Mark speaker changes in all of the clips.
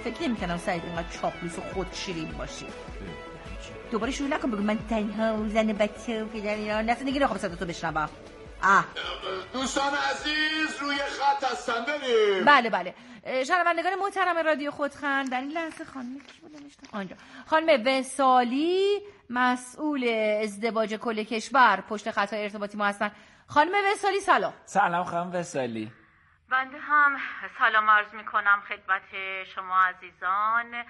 Speaker 1: فکر نمی‌کنم سعید اینقدر چاپلوس و خودشیرین باشی. دوباره شروع نکن بگو من تنها و زن بچه و پدر ایران نفس دیگه نخوام صدا تو بشنوم.
Speaker 2: دوستان عزیز روی خط هستن بریم.
Speaker 1: بله شنوندگان محترم رادیو خودخند، در این لحظه خانم کی بود نوشته آنجا، خانم وصالی مسئول ازدواج کل کشور پشت خط ارتباطی ما هستن. خانم وصالی سلام.
Speaker 3: سلام خانم وصالی.
Speaker 4: بنده هم سلام عرض میکنم خدمت شما عزیزان.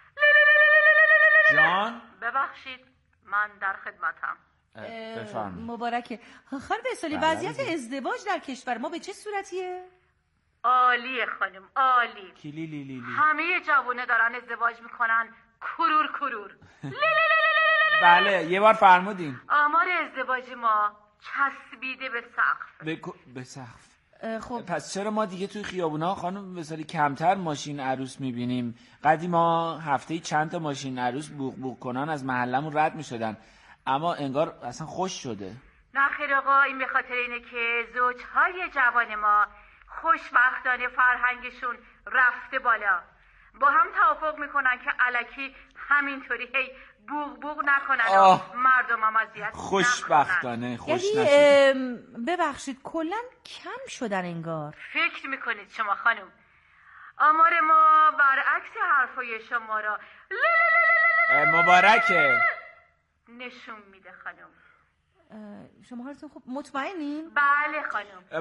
Speaker 3: جان
Speaker 4: ببخشید من در خدمتم.
Speaker 3: بفرمایید.
Speaker 1: مبارکه. خانم وصالی وضعیت ازدواج در کشور ما به چه صورتیه؟
Speaker 4: عالیه خانم عالی.
Speaker 3: کلیلیلیلی.
Speaker 4: همه جوونه دارن ازدواج میکنن کرور.
Speaker 3: بله یه بار فرمودین.
Speaker 4: آمار ازدواج ما چسبیده به سقف.
Speaker 3: به سقف.
Speaker 1: خب
Speaker 3: پس چرا ما دیگه توی خیابونا خانم وصالی کمتر ماشین عروس میبینیم؟ قدیم ما هفته‌ای چند تا ماشین عروس بوق کنان از محلمون رد میشدن، اما انگار اصلا خوش شده.
Speaker 4: نه خیر آقا، این به خاطر اینه که زوجهای جوان ما خوشبختانه فرهنگشون رفته بالا، با هم توافق میکنن که الکی همینطوری هی بوق نکنن و مردم هم اذیت
Speaker 3: خوشبختانه خوش
Speaker 1: نشد. یعنی ببخشید کلا کم شدن انگار.
Speaker 4: فکر میکنید شما خانم آمار ما برعکس حرفای شما را
Speaker 3: مبارکه
Speaker 4: نشون میده خانم.
Speaker 1: شما حالتون خوب مطمئنین؟
Speaker 4: بله خانم.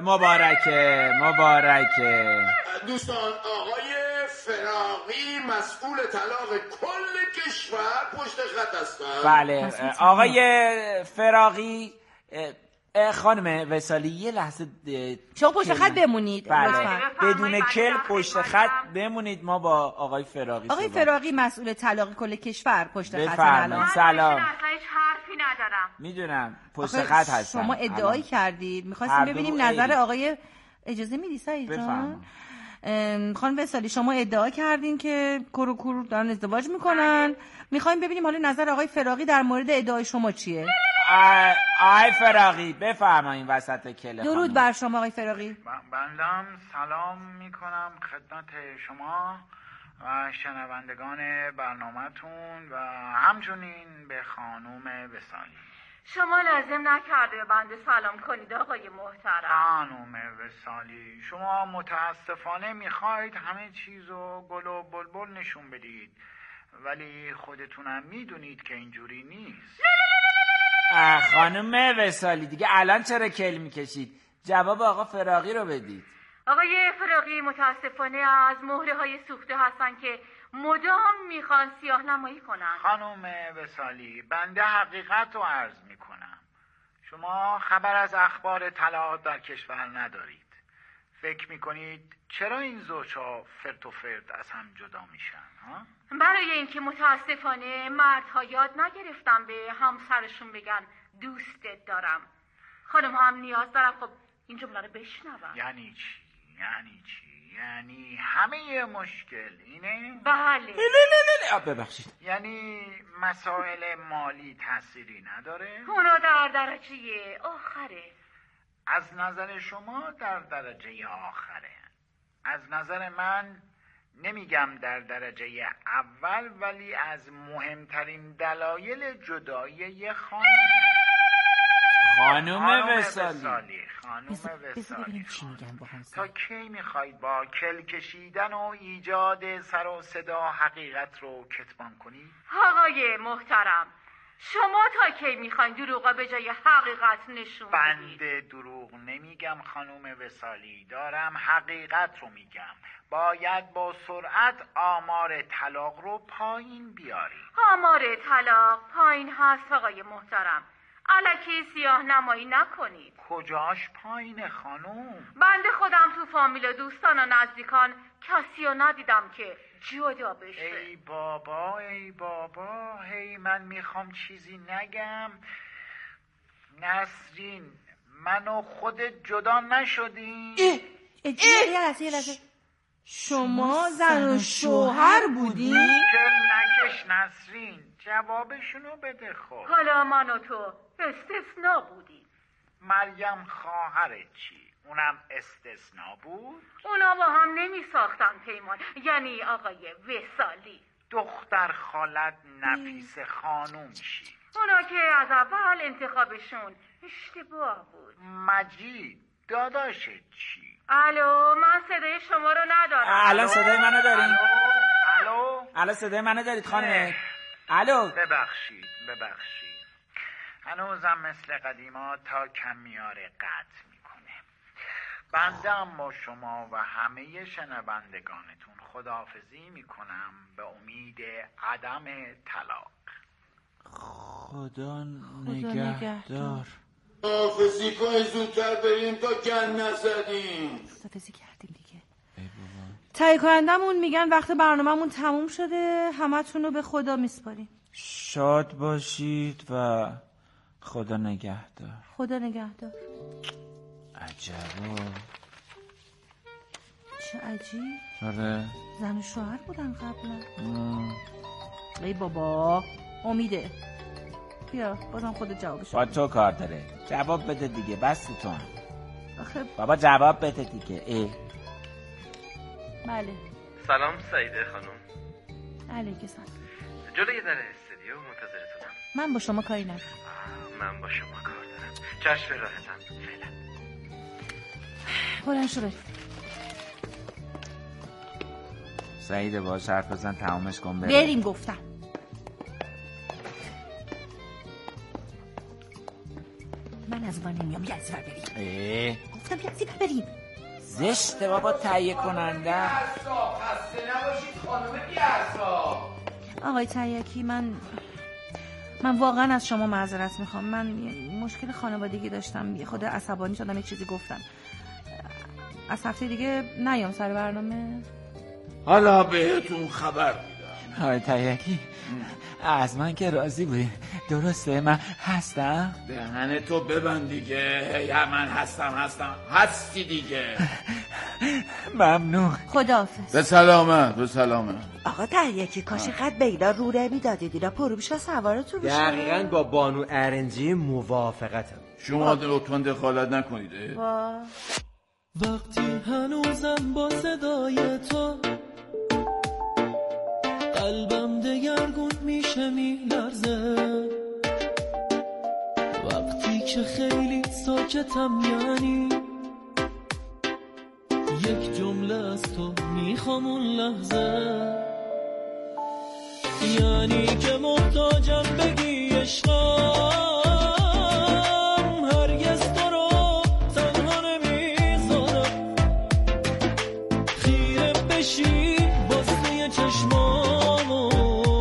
Speaker 3: مبارکه.
Speaker 2: دوستان آقای فراقی مسئول طلاق کل کشور پشت خط هستن.
Speaker 3: بله آقای فراقی. خانم وصالی یه لحظه
Speaker 1: شما پشت خط بمونید.
Speaker 3: بله بدون کل پشت خط بمونید، ما با آقای فراقی.
Speaker 1: آقای فراقی مسئول طلاق کل کشور پشت خط.
Speaker 3: سلام.
Speaker 4: من هیچ حرفی ندارم.
Speaker 3: میدونم پشت خط هستم.
Speaker 1: شما ادعایی کردید می‌خواستیم ببینیم نظر آقای، اجازه میدی سعید جان؟ خانم وصالی شما ادعا کردین که کرور دارن ازدواج میکنن، میخوایم ببینیم حالا نظر آقای فراقی در مورد ادعای شما چیه؟
Speaker 3: آقای فراقی بفرمایید وسط کله.
Speaker 1: درود بر شما آقای فراقی.
Speaker 5: بندم سلام میکنم خدمت شما و شنوندگان برنامه‌تون و همچنین به خانم وصالی.
Speaker 4: شما لازم نکرده به بنده سلام کنید آقای محترم.
Speaker 5: خانم وصالی شما متاسفانه میخواید همه چیزو گل و بلبل نشون بدید، ولی خودتونم میدونید که اینجوری نیست.
Speaker 3: خانم وصالی دیگه الان چرا کل میکشید؟ جواب آقا فراقی رو بدید.
Speaker 4: آقای فراقی متاسفانه از مهره های سوخته هستن که مدام میخوان سیاه نمایی کنن.
Speaker 5: خانم وصالی بنده حقیقت رو عرض میکنم. شما خبر از اخبار طلاق در کشور ندارید. فکر میکنید چرا این زوجها فرد و فرد از هم جدا میشن؟
Speaker 4: برای اینکه متاسفانه مردها یاد نگرفتن به همسرشون بگن دوستت دارم. خانم ها هم نیاز دارن خب این جمله رو بشنون.
Speaker 5: یعنی چی؟ یعنی همه مشکل اینه؟
Speaker 4: بله.
Speaker 3: ببخشید.
Speaker 5: یعنی مسائل مالی تأثیری نداره؟
Speaker 4: اونا در درجه آخره.
Speaker 5: از نظر شما در درجه آخره. از نظر من نمیگم در درجه اول، ولی از مهمترین دلایل جدایی یه خانم وصالی تا کی میخواید با کل کشیدن و ایجاد سر و صدا حقیقت رو کتمان کنید؟
Speaker 4: آقای محترم شما تا کی میخواین دروغا به جای حقیقت نشون بدید؟
Speaker 5: بنده دروغ نمیگم خانم وصالی، دارم حقیقت رو میگم. باید با سرعت آمار طلاق رو پایین بیاری.
Speaker 4: آمار طلاق پایین هست آقای محترم، الکی سیاه نمایی نکنید.
Speaker 5: کجاش پایینه خانوم؟
Speaker 4: بنده خودم تو فامیل و دوستان و نزدیکان کسی رو ندیدم که جدا بشه.
Speaker 5: ای بابا هی من میخوام چیزی نگم. نسرین منو خودت جدا نشدیم؟
Speaker 1: یه لحظه شما زن و شوهر بودین؟
Speaker 5: کل نکش نسرین، جوابشونو بده. خب
Speaker 4: حالا من و تو استثنا بودیم.
Speaker 5: مریم خواهرت چی؟ اونم استثنا بود؟
Speaker 4: اونا با هم نمی ساختن پیمان، یعنی آقای وصالی.
Speaker 5: دختر خالت نفیس خانوم چی؟
Speaker 4: اونا که از اول انتخابشون اشتباه بود.
Speaker 5: مجید داداشت چی؟
Speaker 4: الو، من صدای شما رو ندارم.
Speaker 3: الان صدای منو دارین؟
Speaker 5: الو
Speaker 3: الان صدای منو دارید خانم؟ الو
Speaker 5: ببخشید هنوزم مثل قدیما تا کمیاره قطع میکنه. بنده با شما و همه شنوندگانتون خداحافظی میکنم به امید عدم طلاق.
Speaker 3: خدا نگهدار.
Speaker 2: خداحافظی کنی زودتر بریم تا گن نزدیم.
Speaker 1: خداحافظی کردیم دیگه. تهیه کنندمون میگن وقت برنامه‌مون تموم شده، همتون رو به خدا میسپاریم.
Speaker 3: شاد باشید و خدا نگهدار.
Speaker 1: خدا نگهدار.
Speaker 3: عجبا.
Speaker 1: چه عجیب.
Speaker 3: آره
Speaker 1: زن و شوهر بودن قبلا. ای بابا امیده. بیا بازم خودت جوابشو
Speaker 3: با تو کار داره. جواب بده دیگه بستون.
Speaker 1: آخه
Speaker 3: بابا جواب بده دیگه.
Speaker 1: بله.
Speaker 6: سلام سعیده خانم.
Speaker 1: علیکم سلام.
Speaker 6: جلوی در استودیو منتظرتونم.
Speaker 1: من با شما کاری ندارم.
Speaker 6: من با شما کار دارم. چشم راحتم فعلا.
Speaker 1: بلند شو بریم.
Speaker 3: سعیده باش حرف بزن تمامش کن
Speaker 1: بریم گفتم. من از اون نمیام، یه از بریم. گفتم یه از بریم.
Speaker 3: زشته بابا تهیه کننده.
Speaker 2: خسته نباشید خانم بی‌عصا.
Speaker 1: آقای تریاکی من واقعا از شما معذرت میخوام. من مشکل خانوادگی داشتم، یه خود عصبانی شدم، یک چیزی گفتم. از هفته دیگه نیام سر برنامه.
Speaker 2: حالا بهتون خبر میدم.
Speaker 3: آقای تریاکی از من که راضی بودی درسته؟ من هستم؟
Speaker 2: دهن تو ببند دیگه. من هستم هستی دیگه.
Speaker 3: ممنون.
Speaker 1: خداحافظ.
Speaker 2: به سلامت.
Speaker 7: آقا تریاکی کاش قد به اینا رو نمیدادید، اینا پروبیشا سوارتون بشه.
Speaker 8: دقیقاً با بانو ارنجی موافقتم.
Speaker 2: شما لطفاً دخالت نکنید.
Speaker 9: وقتی هنوزم با صدای تو قلبم دگرگون میشه میلرزه، وقتی که خیلی ساکتم یعنی یک جمله از تو میخوام اون لحظه، یعنی که محتاجم بگی عشقم، هرگز تو رو تنها نمیذارم، خیره بشی باز توی چشمامو،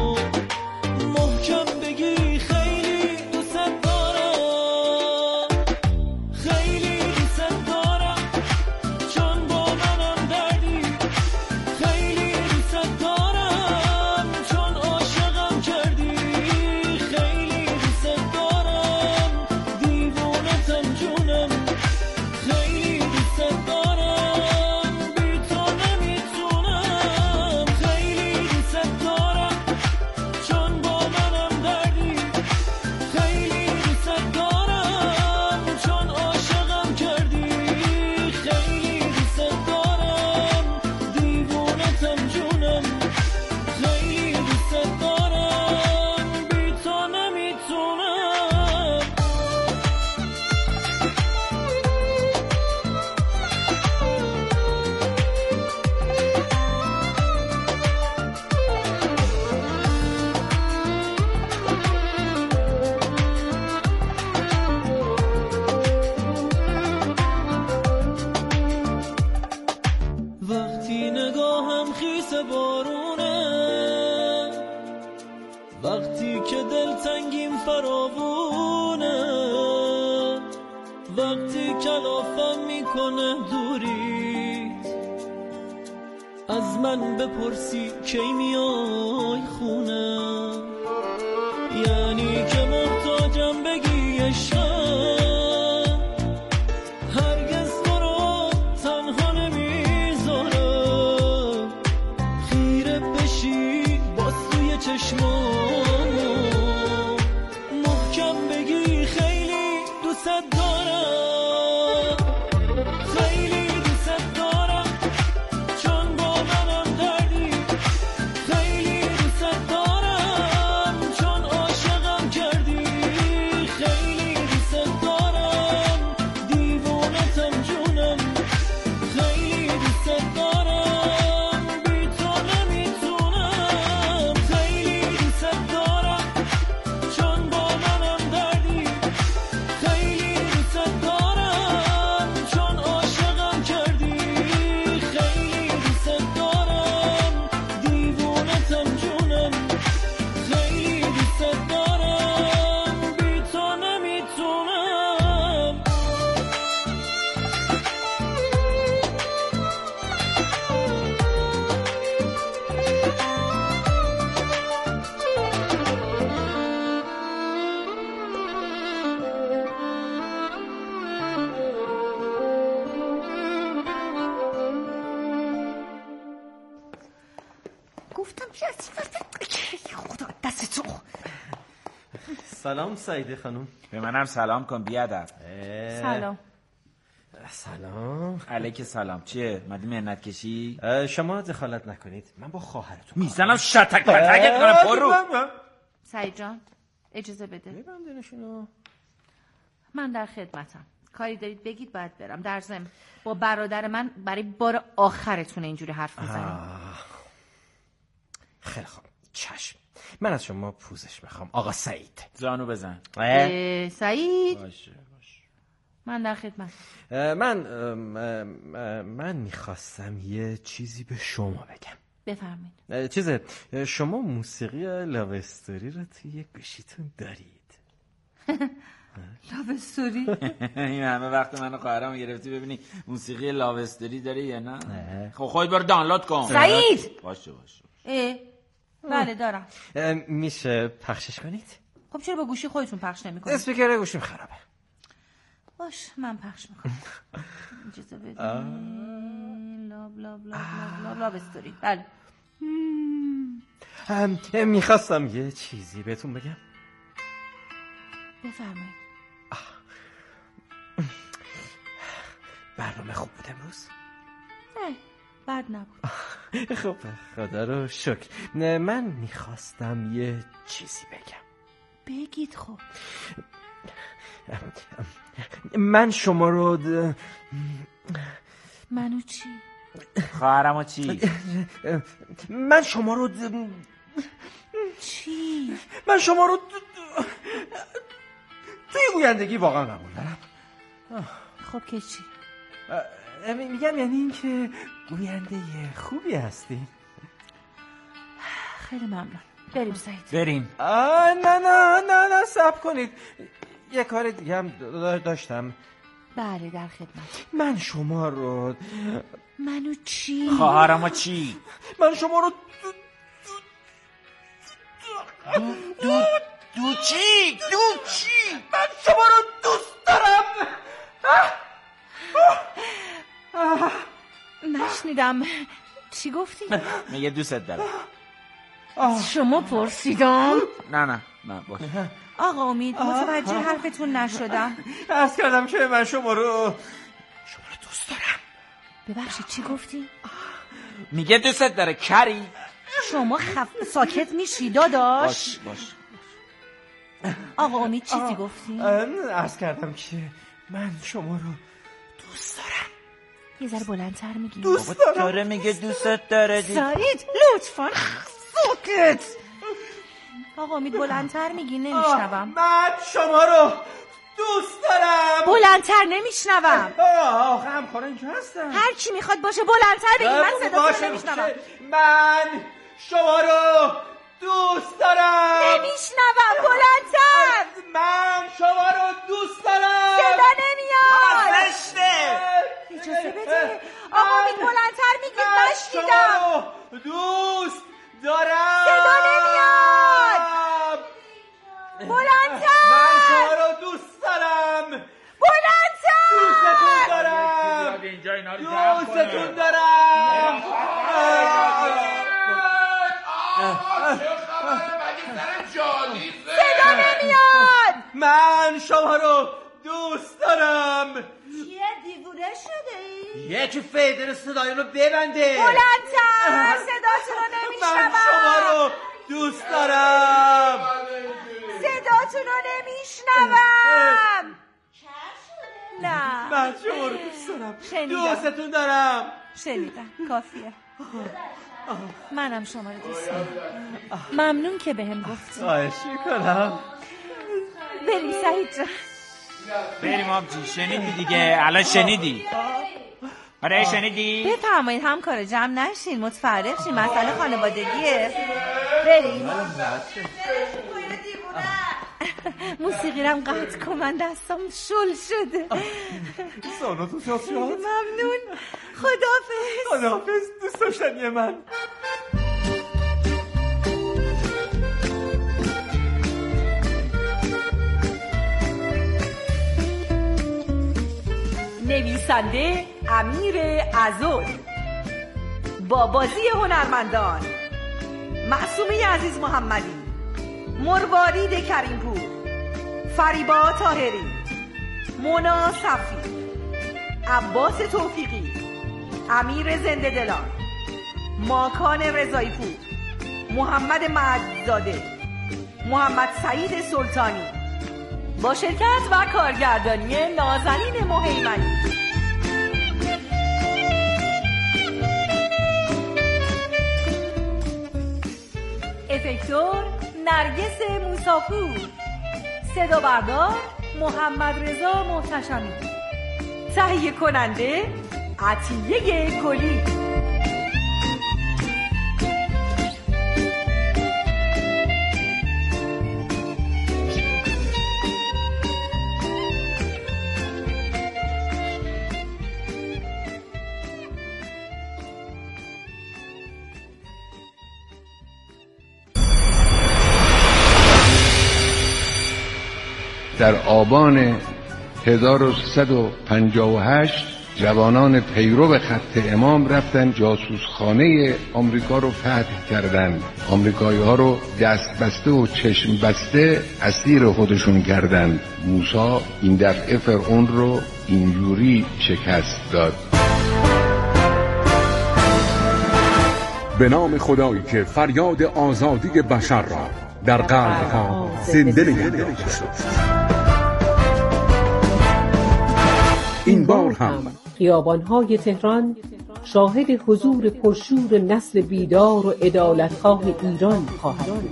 Speaker 9: محکم بگی خیلی دوست دارم، خیلی دوست دارم، چون با منم دردی، خیلی دوست دارم، چون عاشقم کردی، خیلی دوست دارم، دیوونتم جونم، خیلی دوست دارم، بی تو نمیتونم، خیلی دوست دارم، چون با منم دردی، خیلی دوست دارم، چون عاشقم کردی، خیلی دوست دارم، دیوونتم جونم، خیلی دوست دارم، بی تو نمیتونم. وقتی نگاهم خیس بارونه، وقتی که دلتنگیم فراوونه، وقتی کلافم میکنه دوریت، از من بپرسی کی میای خونه، یعنی که محتاجم بگی عشقم، هرگز تو رو تنها نمیذارم، خیره بشی باز توی چشمامو، محکم بگی خیلی دوست دارم،
Speaker 8: سلام سعیده خانم.
Speaker 3: به منم سلام کن بیادب.
Speaker 1: سلام.
Speaker 8: سلام.
Speaker 3: علیک سلام. چیه؟ مدی منت کشی؟
Speaker 8: شما دخالت نکنید، من با خواهرتون
Speaker 3: میزنم شتک پتک کنم پر رو.
Speaker 1: سعید جان اجازه بده.
Speaker 8: ببندینشونو.
Speaker 1: من در خدمتم. کاری دارید بگید باید برم. در ضمن با برادر من برای بار آخرتون اینجوری حرف میزنید.
Speaker 8: خیلی خوب. چشم. من از شما پوزش میخوام آقا سعید.
Speaker 3: زانو بزن.
Speaker 1: سعید
Speaker 3: باشه.
Speaker 1: من در خدمت.
Speaker 8: من میخواستم یه چیزی به شما بگم.
Speaker 1: بفرمایید.
Speaker 8: شما موسیقی لاو استوری رو توی یک گوشیتون دارید؟
Speaker 1: لاو استوری؟
Speaker 3: این همه وقت منو خواهرامو گرفتی ببینی موسیقی لاو استوری داری یا نه؟ خب خودت برو دانلود کن.
Speaker 1: سعید
Speaker 3: باشه.
Speaker 1: بله دارم.
Speaker 8: میشه پخشش کنید؟
Speaker 1: خب چرا با گوشی خودتون پخش نمی‌کنید؟
Speaker 8: اسپیکر گوشیم خرابه.
Speaker 1: باش من پخش میکنم. اجازه بدید. لاو استوری. بله.
Speaker 8: میخواستم یه چیزی بهتون بگم.
Speaker 1: بفرمایید.
Speaker 8: برنامه خوب بود امروز؟
Speaker 1: نه بد نبود.
Speaker 8: خب خدا رو شکر. من میخواستم یه چیزی بگم.
Speaker 1: بگید خب.
Speaker 8: من شما رو
Speaker 1: منو چی؟
Speaker 3: خواهرمو چی؟
Speaker 8: من شما رو
Speaker 1: چی؟
Speaker 8: من شما رو توی گویندگی واقعا قبول دارم.
Speaker 1: خب که چی؟
Speaker 8: میگم یعنی این که گوینده خوبی هستی.
Speaker 1: خیلی ممنون. بریم سعید.
Speaker 3: بریم.
Speaker 8: نه صبر کنید. یه کار دیگه هم داشتم.
Speaker 1: بله در خدمت.
Speaker 8: من شما رو
Speaker 1: منو چی؟
Speaker 3: خواهرمو چی؟
Speaker 8: من شما رو
Speaker 3: دو چی؟
Speaker 8: من شما رو دوست دارم.
Speaker 1: نشنیدم. چی گفتی؟
Speaker 3: میگه دوستت دارم.
Speaker 1: شما پرسیدم؟
Speaker 3: نه باشه.
Speaker 1: آقا امید متوجه حرفتون نشدم.
Speaker 8: عرض کردم که من شما رو دوست دارم.
Speaker 1: ببخشید چی گفتی؟
Speaker 3: میگه دوستت داره کری.
Speaker 1: شما ساکت میشی داداش؟
Speaker 3: باش.
Speaker 1: آقا امید چیزی گفتی؟
Speaker 8: عرض کردم که من شما رو دوست دارم.
Speaker 1: یه ذره بلندتر میگی.
Speaker 8: دوست دارم.
Speaker 3: داره میگه دوستت داره.
Speaker 1: سعید لطفاً ساکت. آقا امید بلندتر میگی نمیشنوم.
Speaker 8: من شما رو دوست دارم.
Speaker 1: بلندتر نمیشنوم.
Speaker 8: آخه همکارا اینجا هستن.
Speaker 1: هر کی میخواد باشه بلندتر بگی. من صداتون نمیشنوم.
Speaker 8: من شما رو دوست دارم.
Speaker 1: نمیشنوم. بلندتر.
Speaker 8: من شما رو دوست دارم.
Speaker 1: صدا نمیاد.
Speaker 3: زشته.
Speaker 1: اجازه بده. آقا امید بلندتر میگی. نشنیدم.
Speaker 8: دوست دارم.
Speaker 1: صدا نمیاد. بلندتر.
Speaker 8: من شما رو دوست دارم.
Speaker 1: بلندتر.
Speaker 8: دوستتون دارم. دوستتون دارم.
Speaker 1: صدا نمیاد.
Speaker 8: من شما رو دوست دارم.
Speaker 1: چیه دیوونه شده ای؟
Speaker 8: یکی فیدر صدای رو ببنده.
Speaker 1: بلندتر. صداتون رو نمیشنوم.
Speaker 8: من شما رو دوست دارم.
Speaker 1: صداتون رو نمیشنوم. نه
Speaker 8: من شما رو دوست دارم.
Speaker 1: شنیدم.
Speaker 8: دوستتون دارم.
Speaker 1: شنیدم کافیه. منم شما رو دوست دارم. ممنون که بهم گفتی.
Speaker 8: خواهش میکنم.
Speaker 1: بریم سعید جان.
Speaker 3: بریم آبجی. شنیدی دیگه. الان شنیدی. آره شنیدی؟
Speaker 1: بفرمایید همکارا جمع نشین متفرق شین. مسئله خانوادگیه. بریم. موسیقی رم قطع کن. من دستم شل شده.
Speaker 8: ساناتون شد.
Speaker 1: ممنون. خداحافظ.
Speaker 8: دوست داشتنی من.
Speaker 10: نویسنده امیر عزوز، با بازی هنرمندان معصومه عزیز محمدی، مروارید کریمپور، فریبا طاهری، مونا صفی، عباس توفیقی، امیر زنده دلان، ماکان رضایی پور، محمد معدزاده، محمد سعید سلطانی، با شرکت و کارگردانی نازنین مهیمنی. افکتور نرگس موساپور، صدا بردار محمد رضا محتشمی، تهیه کننده عطیه گلی.
Speaker 2: در آبان 1158 جوانان پیرو خط امام رفتن جاسوسخانه آمریکا رو فتح کردند. آمریکایی ها رو دست بسته و چشم بسته اسیر خودشون کردند. موسی این دفعه فرعون رو اینجوری شکست داد.
Speaker 11: به نام خدایی که فریاد آزادی بشر را در قلب‌ها زنده نگه داشت. این بار هم
Speaker 12: خیابان‌های تهران شاهد حضور پرشور نسل بیدار و عدالتخواه ایران خواهد بود.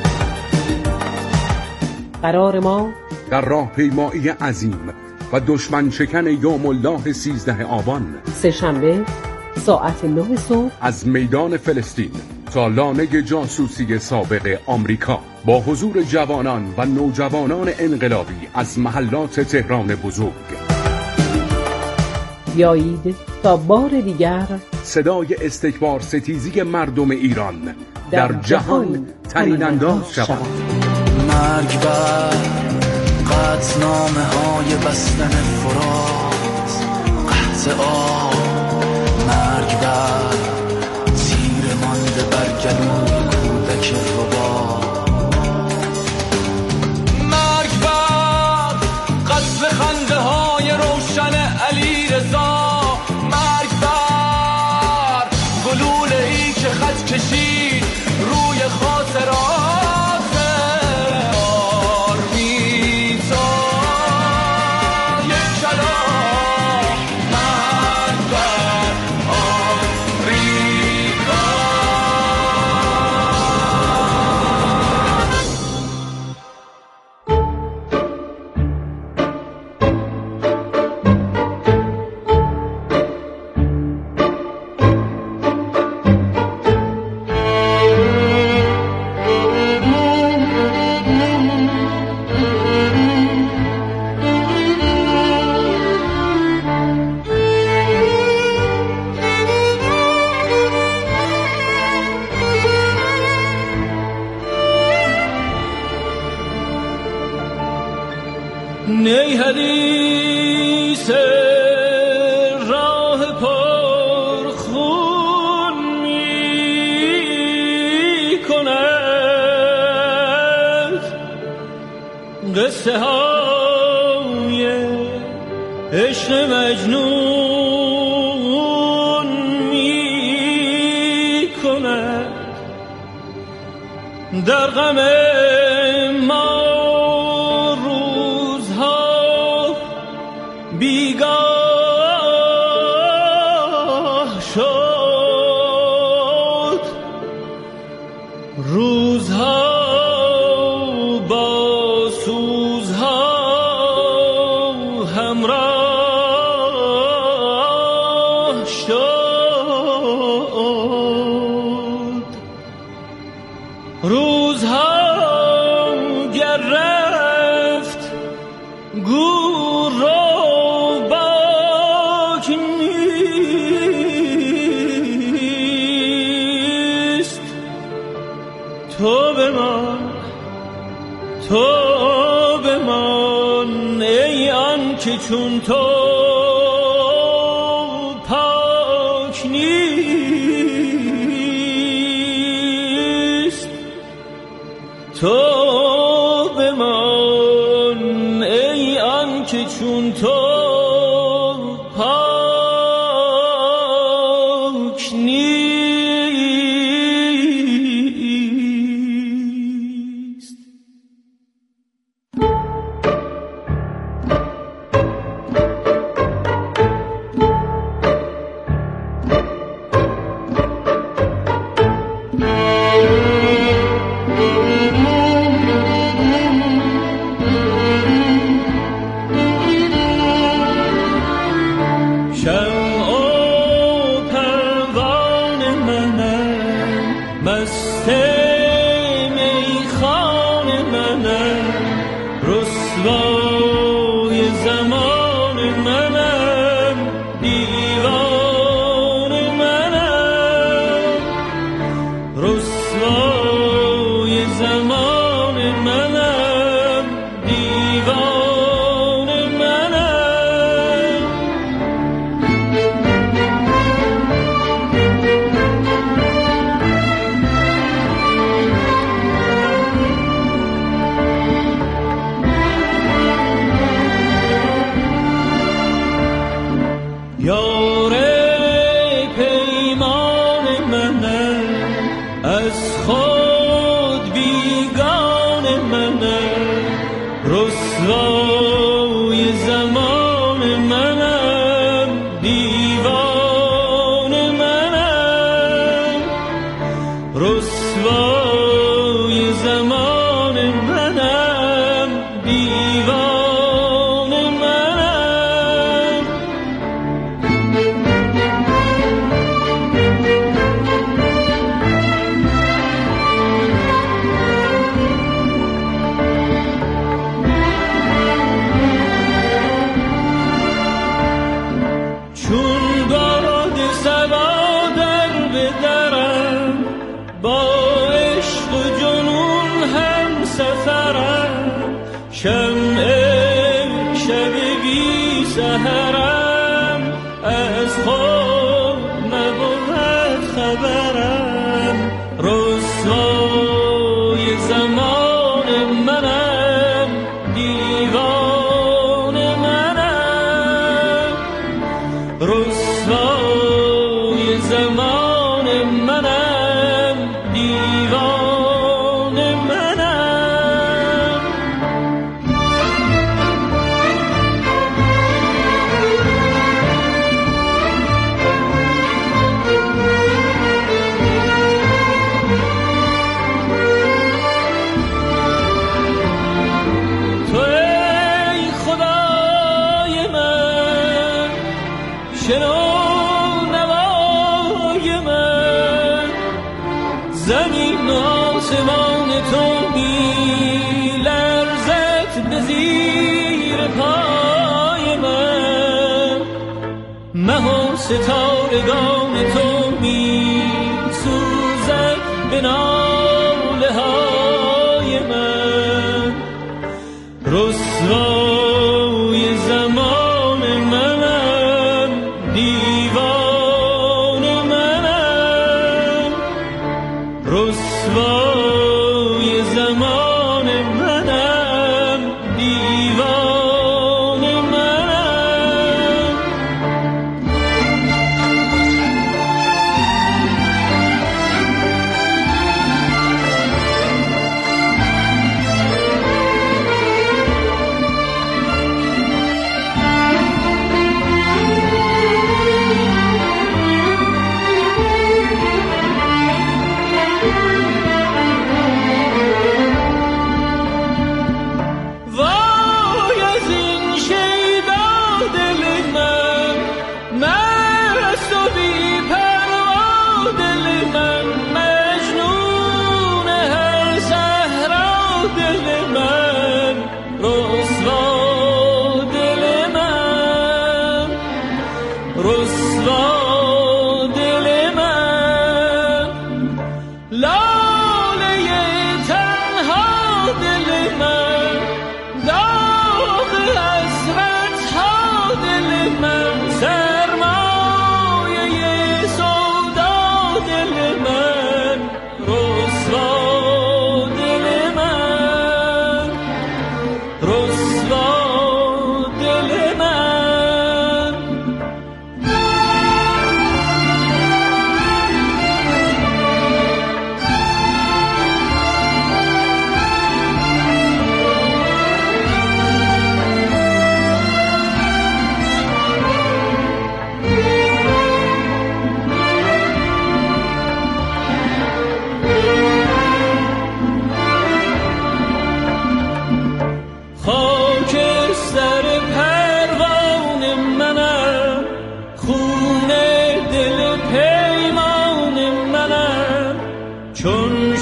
Speaker 12: قرار ما
Speaker 11: در راهپیمایی عظیم و دشمن شکن یوم الله 13 آبان
Speaker 12: سه‌شنبه ساعت 9 صبح
Speaker 11: از میدان فلسطین تا لانه جاسوسی سابق آمریکا با حضور جوانان و نوجوانان انقلابی از محلات تهران بزرگ.
Speaker 12: بیایید تا بار دیگر
Speaker 11: صدای استکبار ستیزی مردم ایران در جهان طنین انداز شود.
Speaker 13: مرگ بر قطعنامه های بستن فرات، قحط آب، مرگ بر تیر مانده بر گلوی کودک ربات، مرگ بر قصف خنده های روشن علی رضا، مرگ بر گلوله ای که خط کشید روی خاطرات.
Speaker 9: نی حدیث راه پرخون می کند، قصه های عشق مجنون می کند، در غم ما بیگاه شد، روزها با سوزها همراه شد، روزها گر رفت گور را تو بمان ای آن که چون تو تو بمان ای آن که چون تو پاک نیست. ستارگان تو می سوزد به ناله های من، رسوای زمان منم، دیوان منم، رسوای زمان منم، دیوان منم. رسوا دل من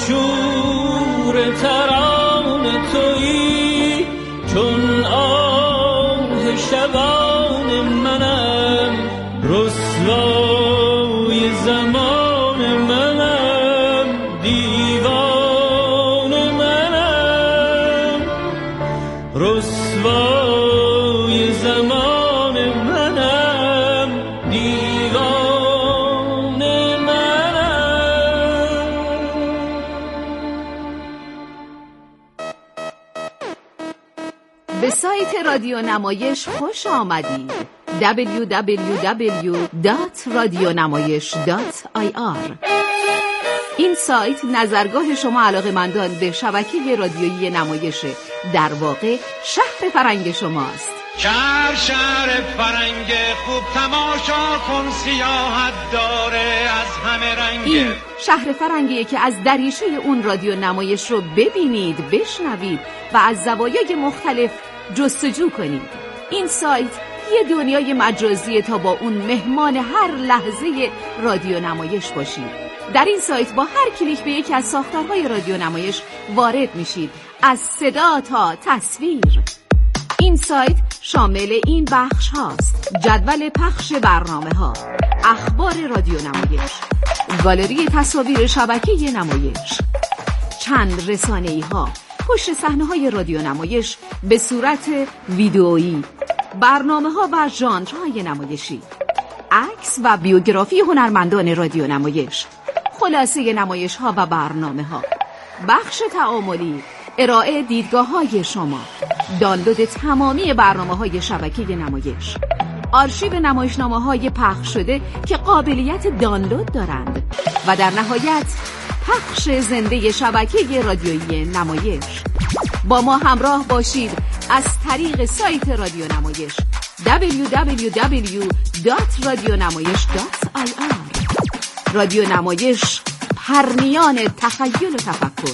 Speaker 9: شور ترانه تویی، چون آه شبان منم، رسوای زمان منم، دیوان منم، رسوای زمان منم، دیوان منم.
Speaker 14: به سایت رادیو نمایش خوش آمدید. www.radionamayish.ir. این سایت نظرگاه شما علاقه‌مندان به شبکه رادیویی نمایش، در واقع شهر فرنگ شماست.
Speaker 15: شهر فرنگ خوب، تماشا کن سیاحت داره از همه رنگ.
Speaker 14: این شهر فرنگیه که از دریچه اون رادیو نمایش رو ببینید، بشنوید و از زوایای مختلف جستجو کنید. این سایت یه دنیای مجازیه تا با اون مهمان هر لحظه رادیو نمایش باشید. در این سایت با هر کلیک به یکی از ساختارهای رادیو نمایش وارد میشید، از صدا تا تصویر. این سایت شامل این بخش هاست: جدول پخش برنامه ها، اخبار رادیو نمایش، گالری تصاویر شبکه نمایش، چند رسانه‌ای ها، پشت صحنه های رادیو نمایش به صورت ویدئویی، برنامه ها و ژانرهای نمایشی، عکس و بیوگرافی هنرمندان رادیو نمایش، خلاصه نمایش ها و برنامه ها، بخش تعاملی، ارائه دیدگاه های شما، دانلود تمامی برنامه های شبکه نمایش، آرشیو نمایشنامه های پخش شده که قابلیت دانلود دارند و در نهایت پخش زنده شبکه رادیویی نمایش. با ما همراه باشید از طریق سایت رادیو نمایش www.radionamayish.ir. رادیو نمایش، پرنیان تخیل و تفکر.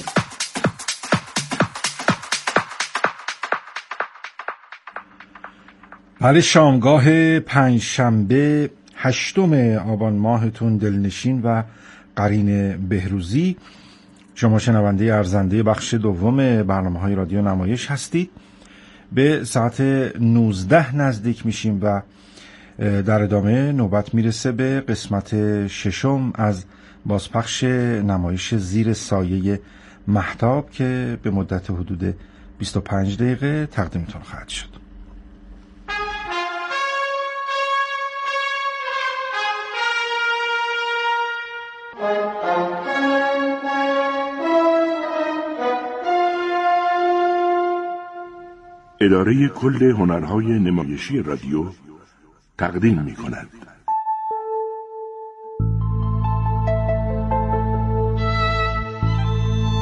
Speaker 16: بله، شامگاه پنجشنبه 8 آبان ماهتون دلنشین و قرین بهروزی. شما شنونده ارزنده بخش دوم برنامه‌های رادیو نمایش هستید. به ساعت 19 نزدیک میشیم و در ادامه نوبت میرسه به قسمت ششم از بازپخش نمایش زیر سایه مهتاب که به مدت حدود 25 دقیقه تقدیمتون خواهد شد.
Speaker 11: اداره کل هنرهای نمایشی رادیو تقدیم می‌کند.